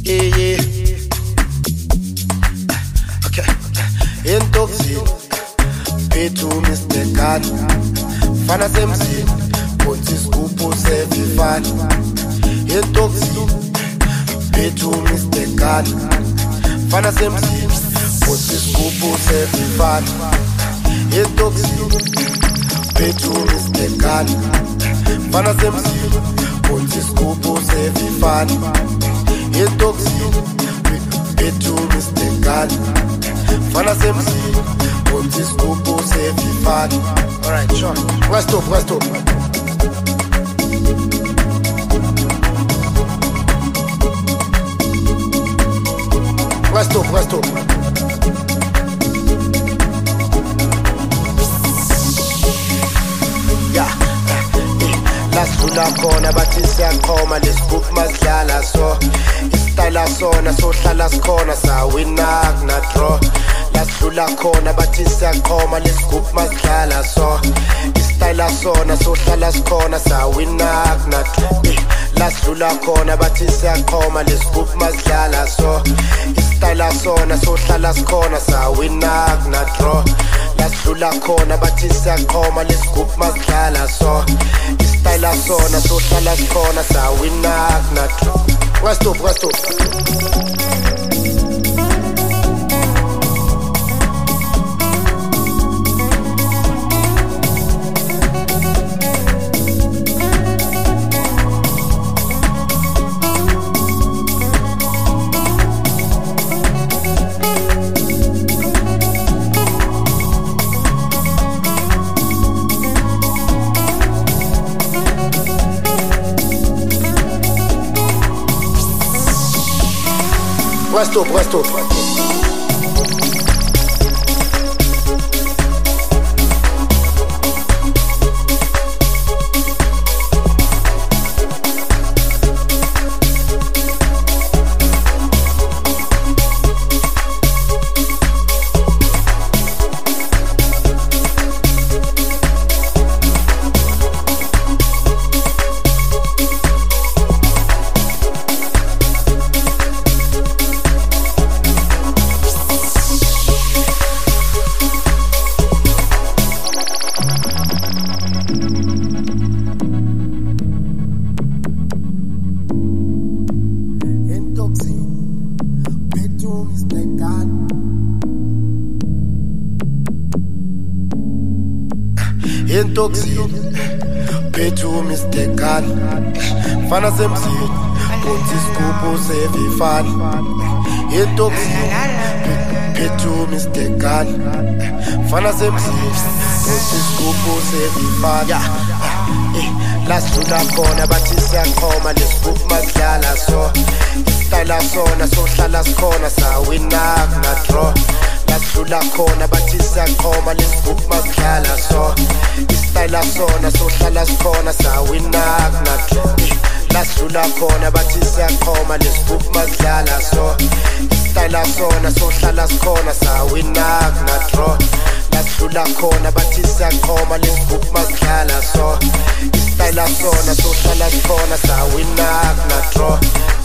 yeah. Okay. Intoxin, P2 Mr. God. Fana semzini, Ponti Scoop Sevifan. Intoxin, P2 Mr. God. Fana semzini, Ponti Scoop Sevifan. Intoxin, P2 Mr. God. Fana semzini, Ponti Scoop Sevifan. Intoxin, P2 Mr. God. Fana semzini, Ponti Scoop Sevifan. Alright, sure. Rest up. Rest up. Yeah. Lasula khona bathi siyakhoma lesgroup masidlala so istyle sona sohlala sikhona sawina kuna draw. Lasula khona bathi siyakhoma lesgroup masidlala so istyle sona sohlala sikhona sawina kuna draw. Lasula khona bathi siyakhoma lesgroup masidlala so istyle sona sohlala sikhona sawina kuna draw. Lasula khona bathi siyakhoma lesgroup masidlala so istyle sona sohlala sikhona sawina kuna draw. Rest up. Rest up. Intoxin, P2 Mr. God. Fana semzini, Ponti Scoop Sevifan. Intoxin, P2 Mr. God. Fana semzini, Ponti Scoop Sevifan. Lasula khona bathi siyakhoma lesgroup masidlala so istyle sona sohlala sikhona sawina kuna draw. Lasula khona bathi siyakhoma lesgroup masidlala so istyle sona sohlala sikhona sawina kuna draw. Lasula khona bathi siyakhoma lesgroup masidlala so istyle sona sohlala sikhona sawina kuna draw. Lasula khona bathi siyakhoma lesgroup masidlala so istyle sona sohlala sikhona sawina kuna draw.